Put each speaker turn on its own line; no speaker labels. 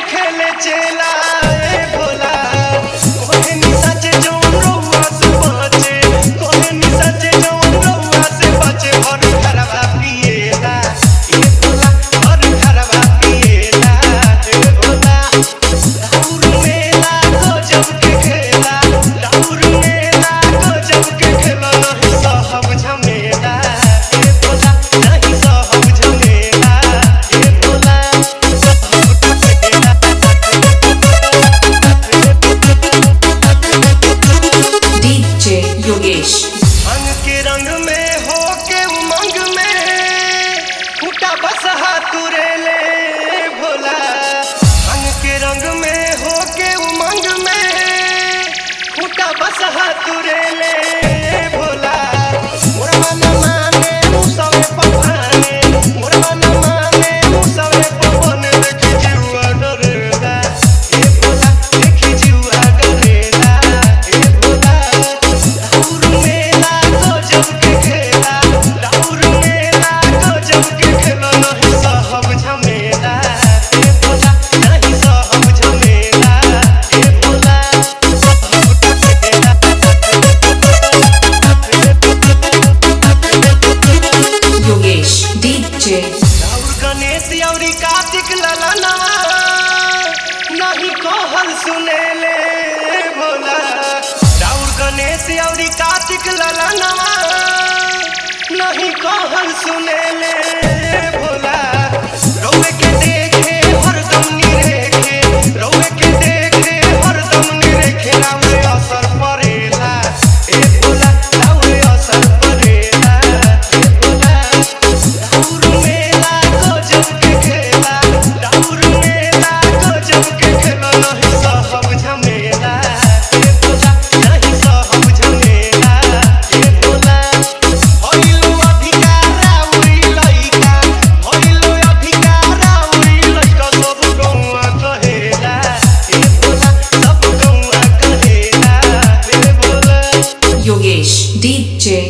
खेले चेला ए भोला कोहे निशा से जौन रउआ से बचे कोहे निशा से जौन रउआ से बचे और घरवा पिएला ए भोला और घरवा पिएला ए भोला राउर मेला गजब के खेला राउर मेला गजब के खेला नहीं सहब झमेला ए भोला नहीं सहब झमेला ए भोला
DJ Yogesh
अंग के रंग में हो के उमंग में फूटा बसहा तुरे ले भोला अंग के रंग में हो के उमंग में फूटा बसहा तुरे ले भोला मोरवा न माने मुसवे पपाने मोरवा न माने मुसवे पपने देखी जीवा डरेला ए भोला देखी जीवा डरेला ए भोला राउर मेला गजब के खेला राउर मेला गजब के खेला नहीं सहब झमेला ए भोला नहीं सहब झमेला ए भोला
Yogesh DJ
राउर गणेश अउरी कार्तिक ललनवा नहीं कहल सुनेले भोला राउर गणेश अउरी कार्तिक ललनवा नहीं कहल सुनेले भोला रउए के देखे हरदम निरेखे रउए के देखे हरदम निरेखे राउर असर परेला ए भोला राउर असर परेला ए भोला राउर मेला गजब के खेला राउर मेला गजब के खेला नहीं सहब झमेला ए भोला नहीं सहब झमेला ए भोला होइलो अधिकार राउरी लइका होइलो अधिकार राउरी लइका सब गौआ कहेला ए भोला सब गौआ कहेला ए भोला
Yogesh DJ